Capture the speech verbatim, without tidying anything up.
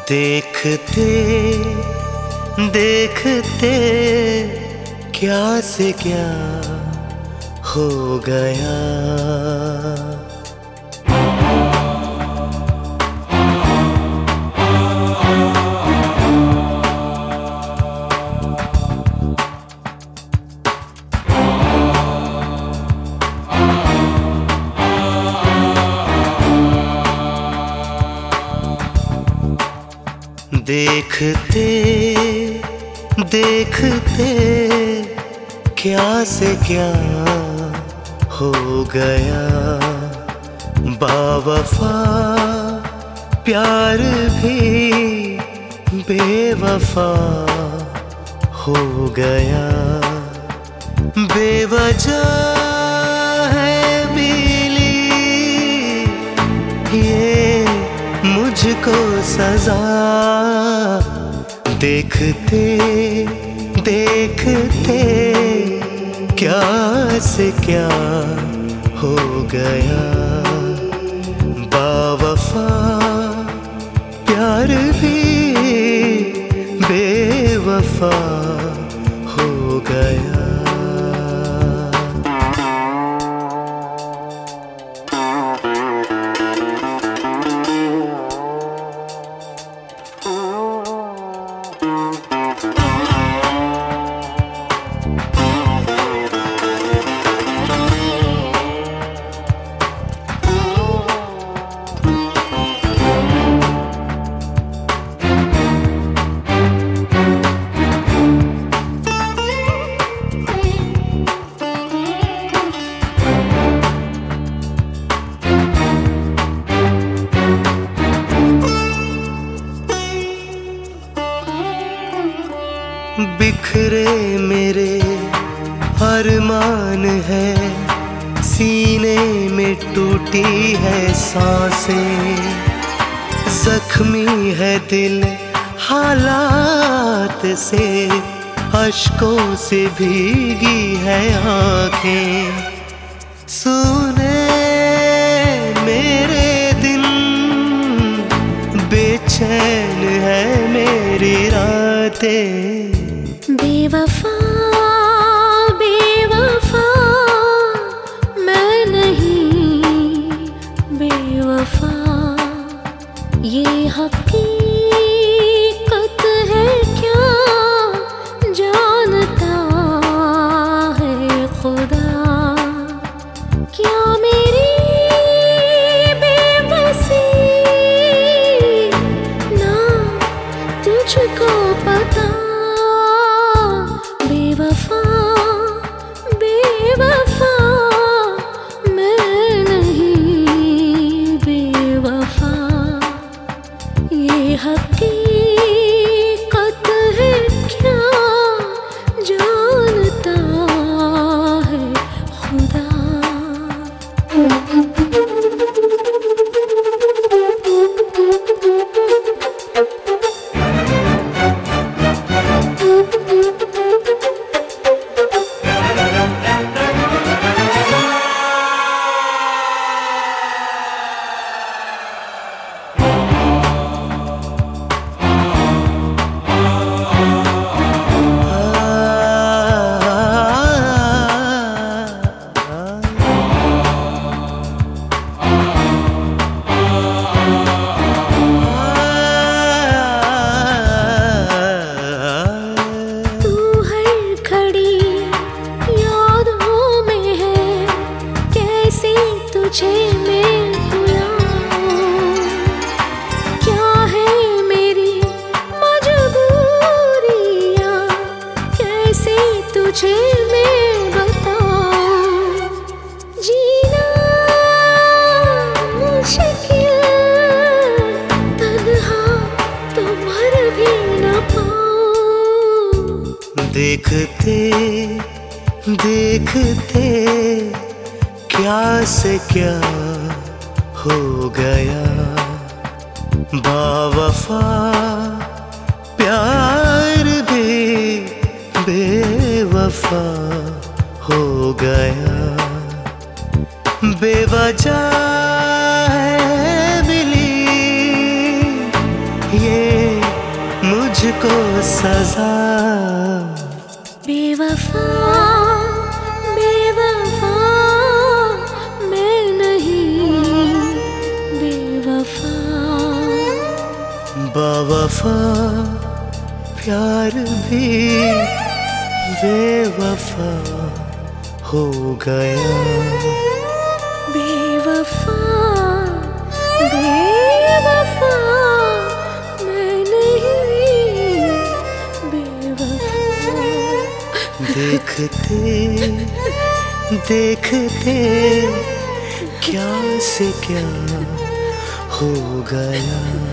देखते देखते क्या से क्या हो गया। देखते देखते क्या से क्या हो गया। बावफा प्यार भी बेवफा हो गया। बेवजह है मिली ये मुझको सजा। देखते देखते क्या से क्या हो गया। बावफा प्यार भी बेवफा हो गया। बिखरे मेरे अरमान है, सीने में टूटी है सांसें। जख्मी है दिल हालात से, अश्कों से भीगी है आँखें। सुने मेरे दिन, बेचैन है मेरी रातें। बेवफा बेवफा मैं नहीं बेवफा, ये हकीकत है क्या जानता है खुदा। क्या मेरी बेबसी ना तुझको पता। बेवफा बेवफा मैं नहीं बेवफा, ये हकीकत है क्या जानता है खुदा। तुझे मैं भुलाऊं, क्या है मेरी मजबूरियां, कैसे तुझे मैं बताऊं। जीना मुश्किल तन्हा तो मर भी न पाऊं। देखते देखते क्या से क्या हो गया। बावफा प्यार भी बेवफा हो गया। बेवजह है मिली ये मुझको सजा। बेवफा बेवफा मैं नहीं, बेवफा बावफा प्यार भी बेवफा हो गया। बेवफा बेवफा मैं नहीं, बेवफा। देखते देखते क्या से क्या हो गया।